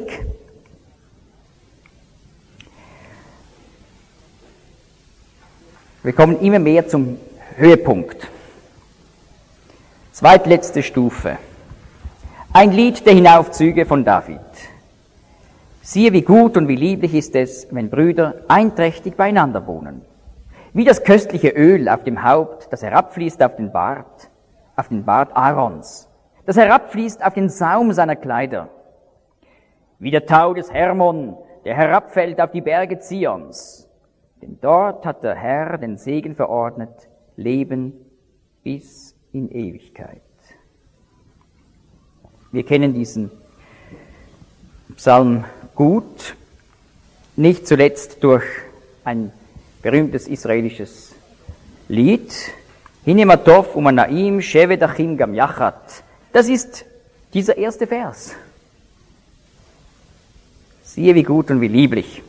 Wir kommen immer mehr zum Höhepunkt. Zweitletzte Stufe. Ein Lied der Hinaufzüge von David. Siehe, wie gut und wie lieblich ist es, wenn Brüder einträchtig beieinander wohnen. Wie das köstliche Öl auf dem Haupt, das herabfließt auf den Bart Aarons, das herabfließt auf den Saum seiner Kleider. Wie der Tau des Hermon, der herabfällt auf die Berge Zions. Denn dort hat der Herr den Segen verordnet, Leben bis in Ewigkeit. Wir kennen diesen Psalm gut, nicht zuletzt durch ein berühmtes israelisches Lied, Hinematov umanaim shevet achim gam yachat. Das ist dieser erste Vers. Siehe, wie gut und wie lieblich.